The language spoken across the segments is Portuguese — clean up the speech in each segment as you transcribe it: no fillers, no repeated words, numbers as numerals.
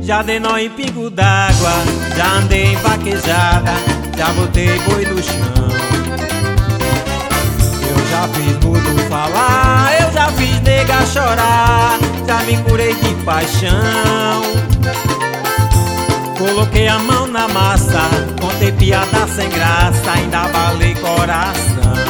Já dei nó em pingo d'água, já andei em vaquejada, já botei boi no chão. Eu já fiz mudo falar, eu já fiz nega chorar, já me curei de paixão. Coloquei a mão na massa, contei piada sem graça, ainda abalei coração.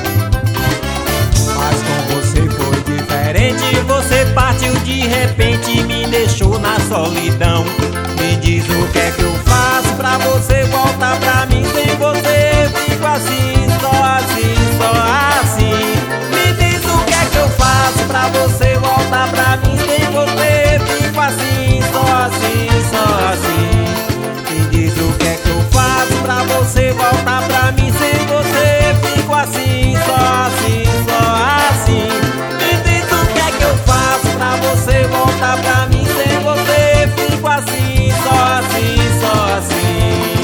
Mas com você foi diferente, você partiu de repente e me deixou na solidão. Me diz o que é que eu faço pra você voltar pra mim. Sem você fico assim, só assim, só assim. Me diz o que é que eu faço pra você voltar pra mim. Sem você fico assim, só assim, só assim. Me diz o que é que eu faço pra você voltar pra mim. Sem você fico assim, só assim, só assim. Me diz o que é que eu faço pra você voltar pra mim. Sem você fico assim, só assim, só assim.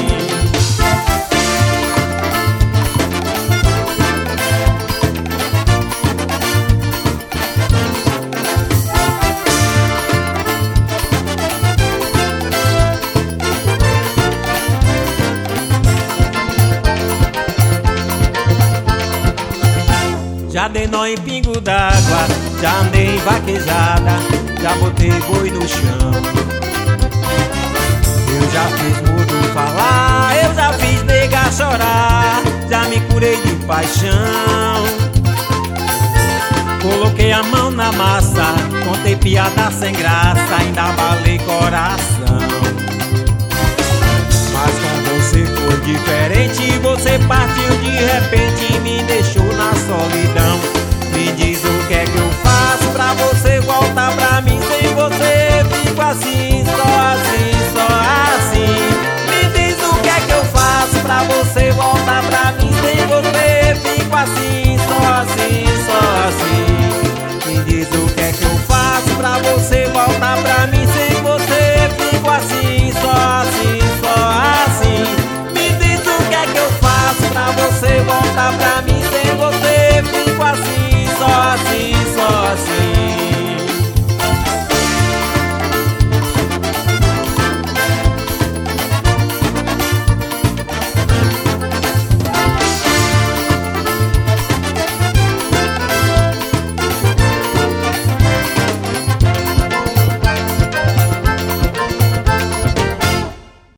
Já dei nó em pingo d'água, já andei em vaquejada, já botei boi no chão. Eu já fiz mudo falar, eu já fiz nega chorar, já me curei de paixão. Coloquei a mão na massa, contei piada sem graça, ainda abalei coração. Mas com você foi diferente, você partiu de repente e me deixou na solidão.